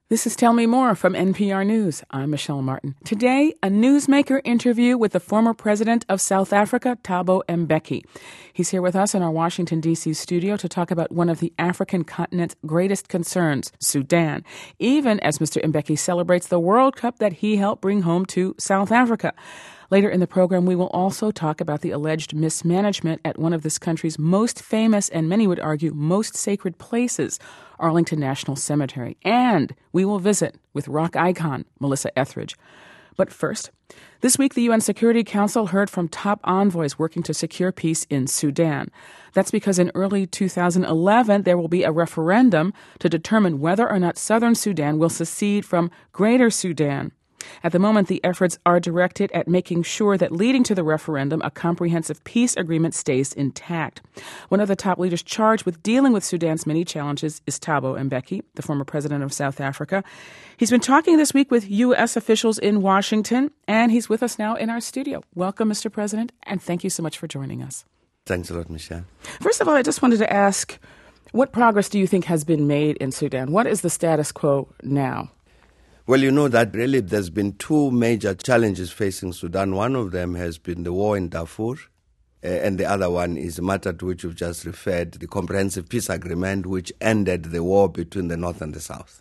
This is Tell Me More from NPR News. I'm Michelle Martin. Today, a newsmaker interview with the former president of South Africa, Thabo Mbeki. He's here with us in our Washington, D.C. studio to talk about one of the African continent's greatest concerns, Sudan, even as Mr. Mbeki celebrates the World Cup that he helped bring home to South Africa. Later in the program, we will also talk about the alleged mismanagement at one of this country's most famous and many would argue most sacred places, Arlington National Cemetery. And we will visit with rock icon Melissa Etheridge. But first, this week the UN Security Council heard from top envoys working to secure peace in Sudan. That's because in early 2011, there will be a referendum to determine whether or not southern Sudan will secede from Greater Sudan. At the moment, the efforts are directed at making sure that leading to the referendum, a comprehensive peace agreement stays intact. One of the top leaders charged with dealing with Sudan's many challenges is Thabo Mbeki, the former president of South Africa. He's been talking this week with U.S. officials in Washington, and he's with us now in our studio. Welcome, Mr. President, and thank you so much for joining us. Thanks a lot, Michelle. First of all, I just wanted to ask, what progress do you think has been made in Sudan? What is the status quo now? Well, you know that really there's been two major challenges facing Sudan. One of them has been the war in Darfur, and the other one is a matter to which you've just referred, the Comprehensive Peace Agreement, which ended the war between the North and the South.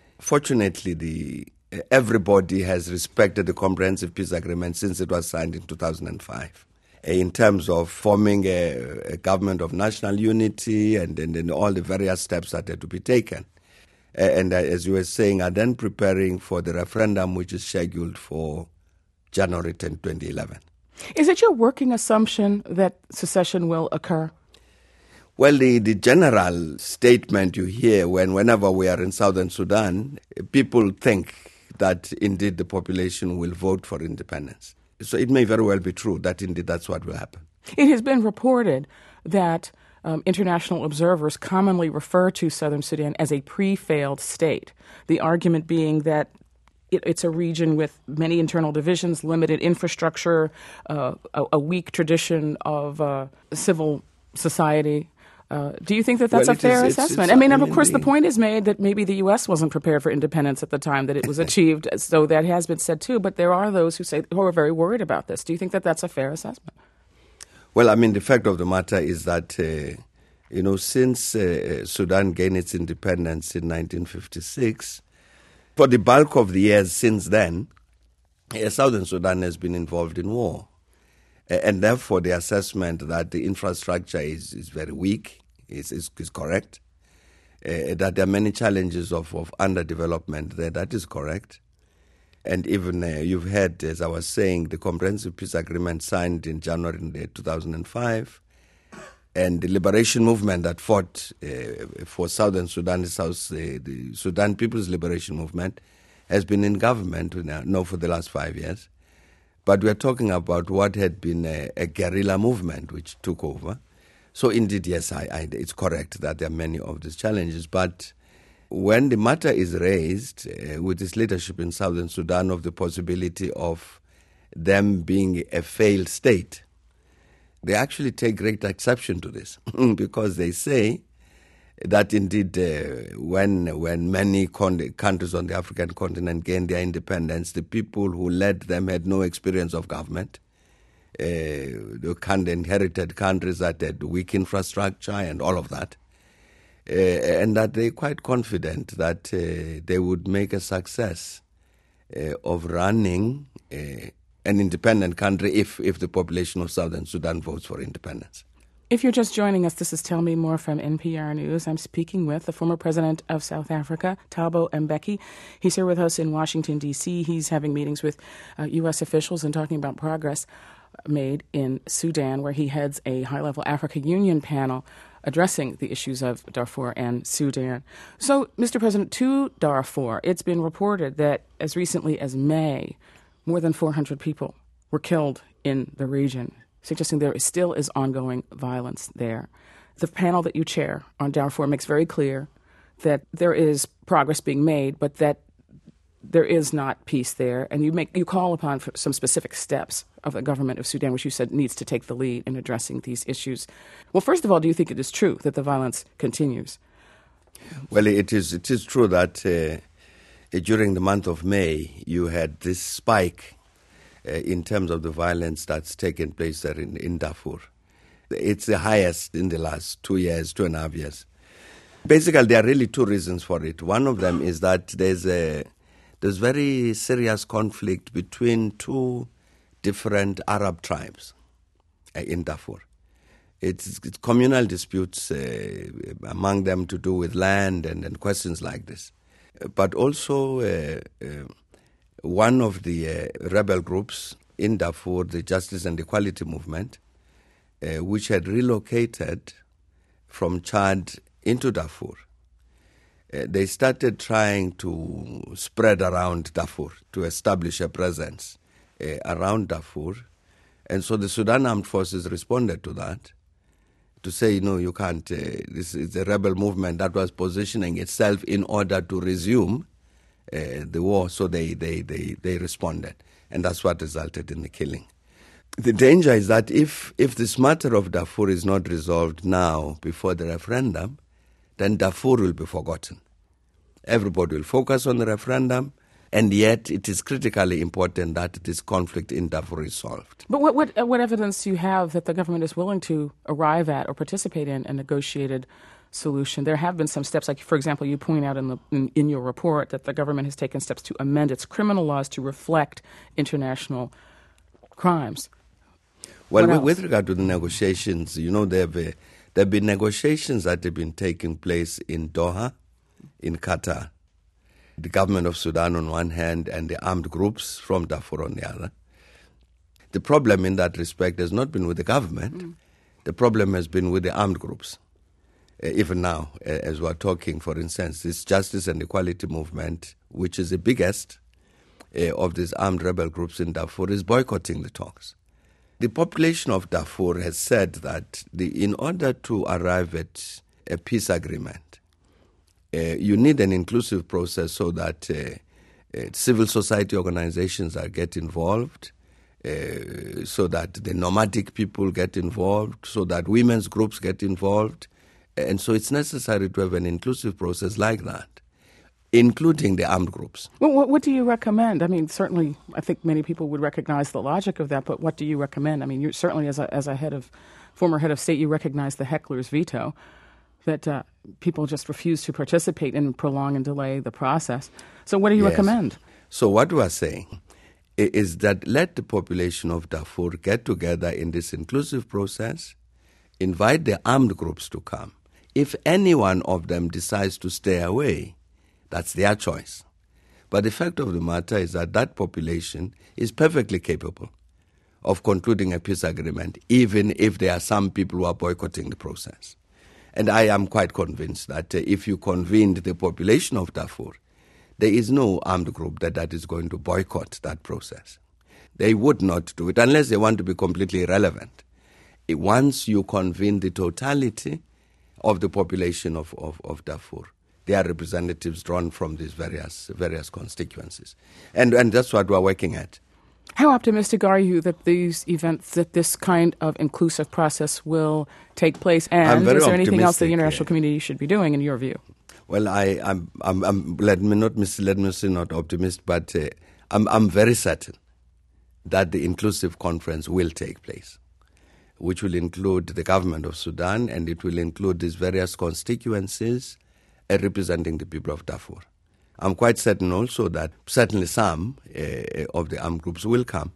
Fortunately, everybody has respected the Comprehensive Peace Agreement since it was signed in 2005. In terms of forming a government of national unity and all the various steps that had to be taken. And as you were saying, are then preparing for the referendum, which is scheduled for January 10, 2011. Is it your working assumption that secession will occur? Well, the general statement you hear whenever we are in southern Sudan, people think that indeed the population will vote for independence. So it may very well be true that indeed that's what will happen. It has been reported that international observers commonly refer to southern Sudan as a pre-failed state, the argument being that it's a region with many internal divisions, limited infrastructure, a weak tradition of civil society. Do you think that that's a fair assessment? Of course, the point is made that maybe the U.S. wasn't prepared for independence at the time that it was achieved, so that has been said too, but there are those who are very worried about this. Do you think that that's a fair assessment? Well, the fact of the matter is that, since Sudan gained its independence in 1956, for the bulk of the years since then, southern Sudan has been involved in war. And therefore, the assessment that the infrastructure is very weak is correct. That there are many challenges of underdevelopment there, that is correct. And even you've heard, as I was saying, the Comprehensive Peace Agreement signed in January 2005, and the liberation movement that fought for southern Sudan, the Sudan People's Liberation Movement, has been in government now for the last 5 years. But we're talking about what had been a guerrilla movement which took over. So indeed, yes, it's correct that there are many of these challenges, but when the matter is raised with this leadership in southern Sudan of the possibility of them being a failed state, they actually take great exception to this because they say that indeed when many countries on the African continent gained their independence, the people who led them had no experience of government. They inherited countries that had weak infrastructure and all of that. And that they're quite confident that they would make a success of running an independent country if the population of southern Sudan votes for independence. If you're just joining us, this is Tell Me More from NPR News. I'm speaking with the former president of South Africa, Thabo Mbeki. He's here with us in Washington, D.C. He's having meetings with U.S. officials and talking about progress made in Sudan, where he heads a high-level Africa Union panel addressing the issues of Darfur and Sudan. So, Mr. President, to Darfur, it's been reported that as recently as May, more than 400 people were killed in the region, suggesting there still is ongoing violence there. The panel that you chair on Darfur makes very clear that there is progress being made, but that there is not peace there, and you call upon for some specific steps of the government of Sudan, which you said needs to take the lead in addressing these issues. Well, first of all, do you think it is true that the violence continues? Well, it is true that during the month of May, you had this spike in terms of the violence that's taken place there in Darfur. It's the highest in the last 2 years, 2.5 years. Basically, there are really two reasons for it. One of them is that there's very serious conflict between two different Arab tribes in Darfur. It's communal disputes among them to do with land and questions like this. But also one of the rebel groups in Darfur, the Justice and Equality Movement, which had relocated from Chad into Darfur, they started trying to spread around Darfur, to establish a presence around Darfur. And so the Sudan Armed Forces responded to that, to say, no, you can't, this is a rebel movement that was positioning itself in order to resume the war, so they responded. And that's what resulted in the killing. The danger is that if this matter of Darfur is not resolved now before the referendum, then Darfur will be forgotten. Everybody will focus on the referendum, and yet it is critically important that this conflict in Darfur is solved. But what evidence do you have that the government is willing to arrive at or participate in a negotiated solution? There have been some steps, like, for example, you point out in your report that the government has taken steps to amend its criminal laws to reflect international crimes. Well, with regard to the negotiations, there have been negotiations that have been taking place in Doha, in Qatar. The government of Sudan on one hand and the armed groups from Darfur on the other. The problem in that respect has not been with the government. The problem has been with the armed groups. Even now, as we're talking, for instance, this Justice and Equality Movement, which is the biggest of these armed rebel groups in Darfur, is boycotting the talks. The population of Darfur has said that in order to arrive at a peace agreement, you need an inclusive process so that civil society organizations get involved, so that the nomadic people get involved, so that women's groups get involved. And so it's necessary to have an inclusive process like that, including the armed groups. Well, what do you recommend? I mean, certainly, I think many people would recognize the logic of that, but what do you recommend? I mean, you certainly, as a former head of state, you recognize the heckler's veto, that people just refuse to participate and prolong and delay the process. So what do you recommend? So what we are saying is that let the population of Darfur get together in this inclusive process, invite the armed groups to come. If any one of them decides to stay away, that's their choice. But the fact of the matter is that population is perfectly capable of concluding a peace agreement, even if there are some people who are boycotting the process. And I am quite convinced that if you convened the population of Darfur, there is no armed group that is going to boycott that process. They would not do it unless they want to be completely irrelevant. Once you convene the totality of the population of Darfur, there are representatives drawn from these various constituencies. And that's what we're working at. How optimistic are you that these events, that this kind of inclusive process will take place? And is there anything else the international community should be doing, in your view? Well, let me say not optimist, but I'm very certain that the inclusive conference will take place, which will include the government of Sudan, and it will include these various constituencies representing the people of Darfur. I'm quite certain also that certainly some of the armed groups will come.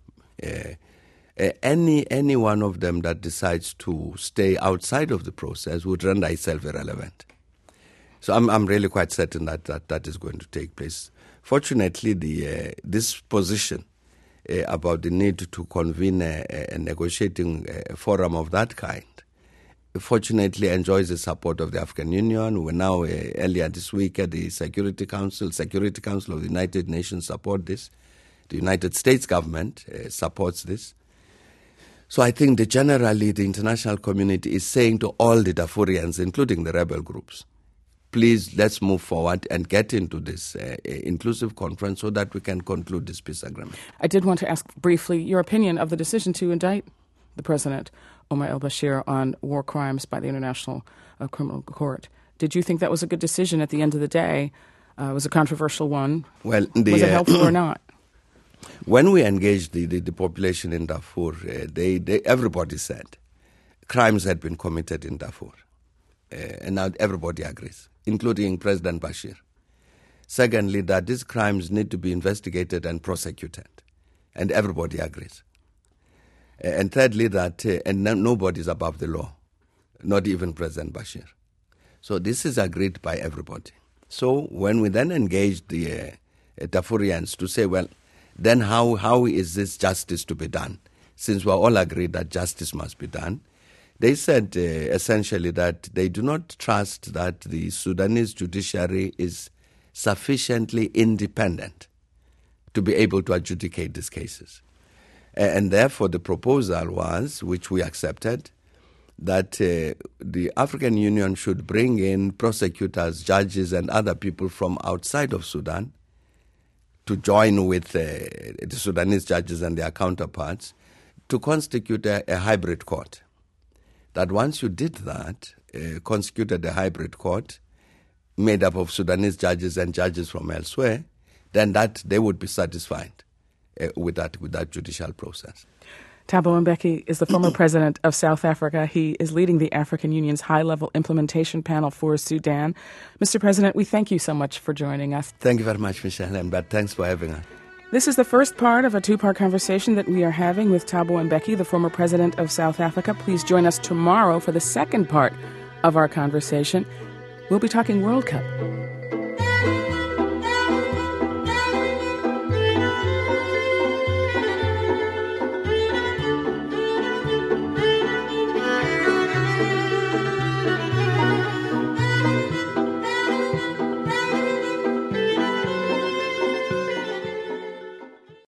Any one of them that decides to stay outside of the process would render itself irrelevant. So I'm really quite certain that is going to take place. Fortunately, this position about the need to convene a negotiating forum of that kind fortunately enjoys the support of the African Union. We're now, earlier this week at the Security Council of the United Nations support this. The United States government supports this. So I think that generally the international community is saying to all the Darfurians, including the rebel groups, please let's move forward and get into this inclusive conference so that we can conclude this peace agreement. I did want to ask briefly your opinion of the decision to indict the president, Omar al-Bashir, on war crimes by the International Criminal Court. Did you think that was a good decision at the end of the day? It was a controversial one. Well, was it helpful or not? When we engaged the population in Darfur, everybody said crimes had been committed in Darfur. And now everybody agrees, including President Bashir. Secondly, that these crimes need to be investigated and prosecuted. And everybody agrees. And thirdly, that nobody is above the law, not even President Bashir. So this is agreed by everybody. So when we then engaged the Darfurians to say, well, then how is this justice to be done? Since we all agreed that justice must be done, they said essentially that they do not trust that the Sudanese judiciary is sufficiently independent to be able to adjudicate these cases. And therefore the proposal was, which we accepted, that the African Union should bring in prosecutors, judges, and other people from outside of Sudan to join with the Sudanese judges and their counterparts to constitute a hybrid court. That once you did that, constituted a hybrid court made up of Sudanese judges and judges from elsewhere, then that they would be satisfied with that judicial process. Thabo Mbeki is the former president of South Africa. He is leading the African Union's high-level implementation panel for Sudan. Mr. President, we thank you so much for joining us. Thank you very much, Michelle, and thanks for having us. This is the first part of a two-part conversation that we are having with Thabo Mbeki, the former president of South Africa. Please join us tomorrow for the second part of our conversation. We'll be talking World Cup.